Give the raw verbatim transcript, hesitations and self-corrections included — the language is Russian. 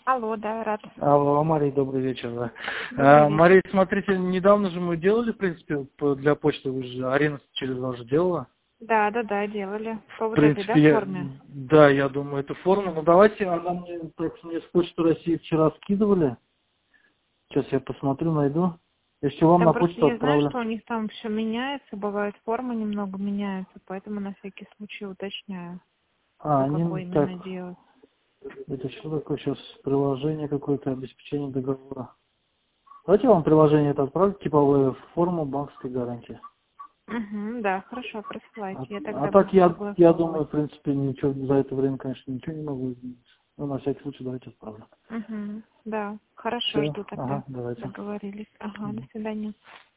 Алло, да, рад. Алло, Мария, добрый вечер. Да. Добрый А, вечер. Мария, смотрите, недавно же мы делали, в принципе, по- для почты, вы же Арина через вас же делала. Да, да, да, делали. По В вот этой, да, принципе, я, форме? да, я думаю, эту форму. Ну, давайте, она мне, так, мне с почты России вчера скидывали. Сейчас я посмотрю, найду. Если вам Там на просто почту я знаю, отправлю. что у них там все меняется, бывает форма немного меняется, поэтому на всякий случай уточняю, А, по они, какой так, именно делать. это что такое сейчас? Приложение какое-то, обеспечение договора. Давайте я вам приложение это отправлю, типовую форму банковской гарантии. Угу, да, хорошо, присылайте. А, Я а тогда так буду я, я согласовывать. думаю, в принципе, ничего за это время, конечно, ничего не могу изменить. Ну, на всякий случай давайте отправлю. Угу, да, хорошо, Все, жду тогда. ага, давайте. Договорились. Ага, до свидания.